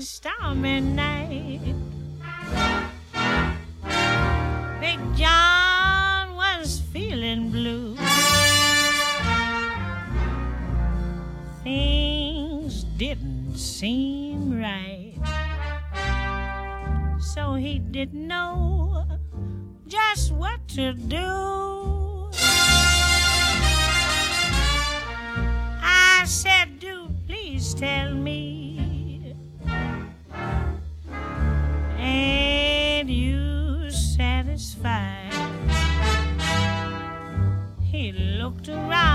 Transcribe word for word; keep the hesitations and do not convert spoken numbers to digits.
stormy night. Big John was feeling blue. Things didn't seem right, so he didn't know just what to do. I said, do please tell me, ain't you satisfied? He looked around